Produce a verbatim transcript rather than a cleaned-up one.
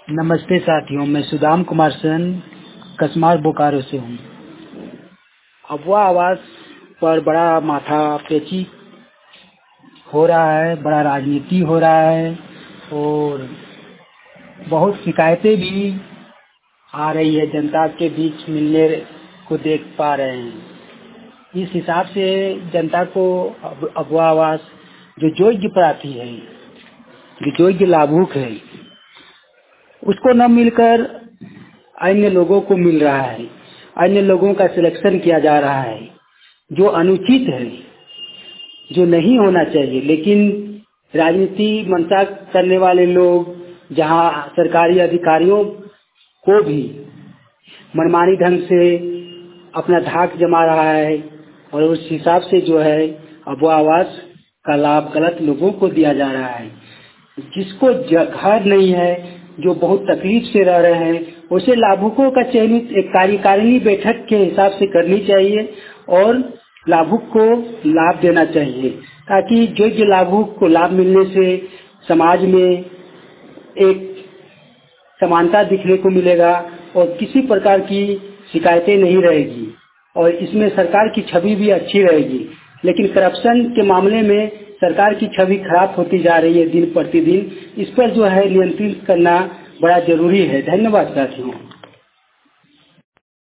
नमस्ते साथियों, मैं सुदाम कुमार सेन कसमार बोकारो से हूँ। अफवाह आवास पर बड़ा माथा पेची हो रहा है, बड़ा राजनीति हो रहा है और बहुत शिकायतें भी आ रही है, जनता के बीच मिलने को देख पा रहे हैं। इस हिसाब से जनता को अफवाह आवास जो योग्य प्रार्थी है, जो योग्य लाभुक है, उसको न मिलकर अन्य लोगों को मिल रहा है। अन्य लोगों का सिलेक्शन किया जा रहा है, जो अनुचित है, जो नहीं होना चाहिए। लेकिन राजनीति मंशा करने वाले लोग जहां सरकारी अधिकारियों को भी मनमानी ढंग से अपना धाक जमा रहा है और उस हिसाब से जो है अफवाह आवास का लाभ गलत लोगों को दिया जा रहा है। जिसको घर नहीं है, जो बहुत तकलीफ से रह रहे हैं, उसे लाभुकों का चयनित एक कार्यकारिणी बैठक के हिसाब से करनी चाहिए और लाभुक को लाभ देना चाहिए, ताकि योग्य लाभुक को लाभ मिलने से समाज में एक समानता दिखने को मिलेगा और किसी प्रकार की शिकायतें नहीं रहेगी और इसमें सरकार की छवि भी अच्छी रहेगी। लेकिन करप्शन के मामले में सरकार की छवि खराब होती जा रही है दिन प्रतिदिन। इस पर जो है नियंत्रित करना बड़ा जरूरी है। धन्यवाद साथियों।